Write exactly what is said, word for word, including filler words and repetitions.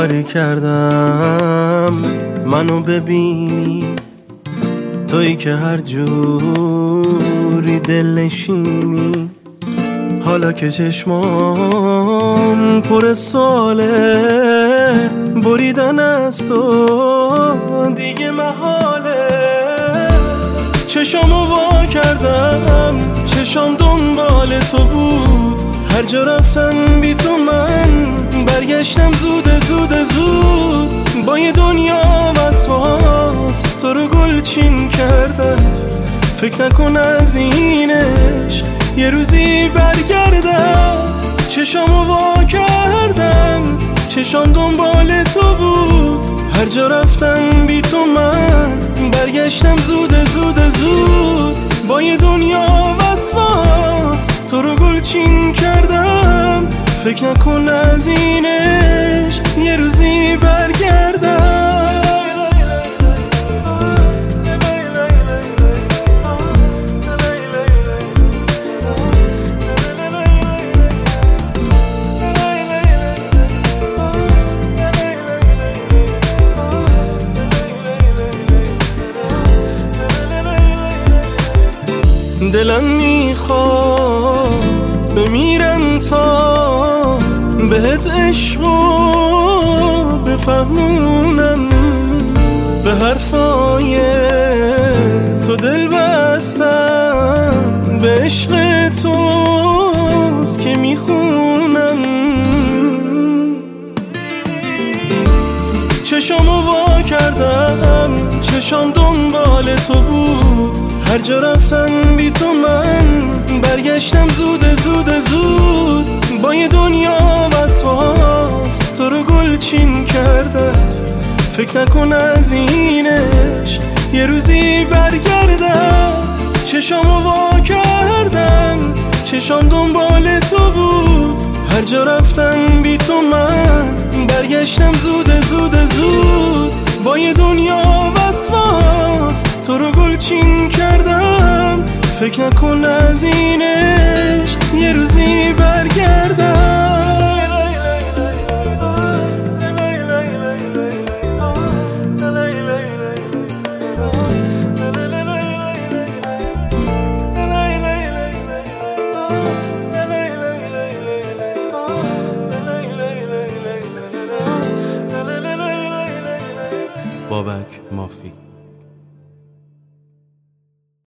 کاری کردم منو ببینی، تویی که هر جوری دل نشینی. حالا که چشمام پر ساله، بریدن از تو دیگه محاله. چشامو وا کردم، چشام دنبال تو بود. هر جا رفتن بی تو من برگشتم زود زود زود. با یه دنیا وسواس تو رو گلچین کردم. فکر نکن از این عشق یه روزی برگردم. چشامو وا کردم، چشام دنبال تو بود. هر جا رفتن بی تو من برگشتم زود زود زود. با یه دنیا وسواس تو رو گلچین کردم. فکر نکن از این عشق یه روزی برگردم. دلم میخواد بمیرم تا بهت عشقو بفهمونم. به حرفای تو دل بستم، به عشق توست که میخونم. چشامو وا کردم، چشام دنبال تو بود. هر جا رفتن بی تو من برگشتم زود زود زود. با یه دنیا وسواس تو رو گلچین کردم. فکر نکن از این عشق یه روزی برگردم. چشامو وا کردم، چشام دنبال تو بود. هر جا رفتن بی تو من برگشتم زود زود زود. با یه دنیا وسواس تو رو گلچین کردم. فکر نکن از این عشق یه روزی برگردم. بابک مافی.